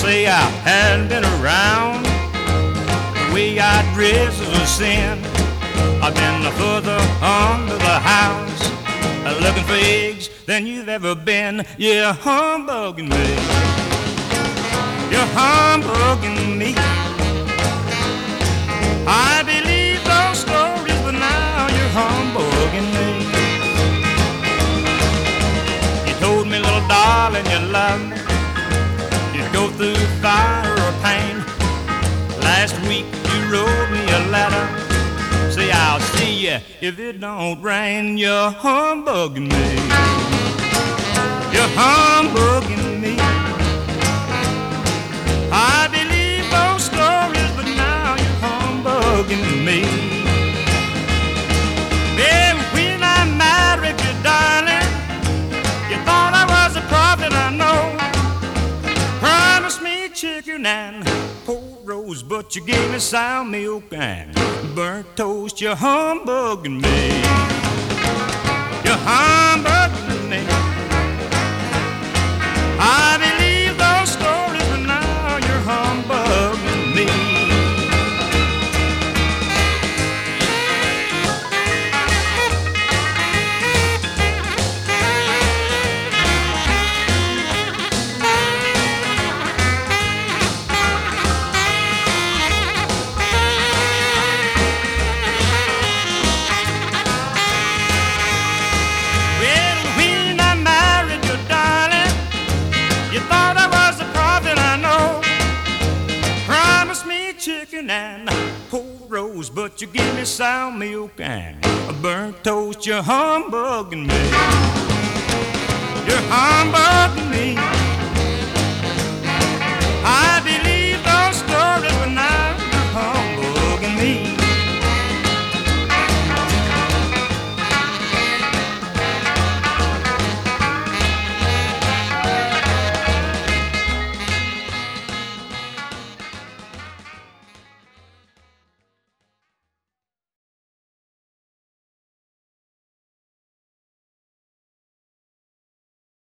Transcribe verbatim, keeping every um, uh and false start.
say I hadn't been around. The way I dress is a sin. I've been further under the house, looking for eggs than you've ever been. You're humbugging me. You're humbugging me. I believe those stories, but now you're humbugging me. You told me, little darling, you love me. You'd go through fire or pain. Last week you wrote me a letter. Say I'll see you if it don't rain. You're humbugging me. You're humbugging me. I believe those stories, but now you're humbugging me. Baby, when I married you, darling, you thought I was a prophet, I know. Promised me chicken and pork roast, but you gave me sour milk and burnt toast. You're humbugging me. You're humbugging me. I believe those stories, but now you're humbugging me. Chicken and pork roast, but you give me sour milk and a burnt toast. You're humbugging me. You're humbugging me.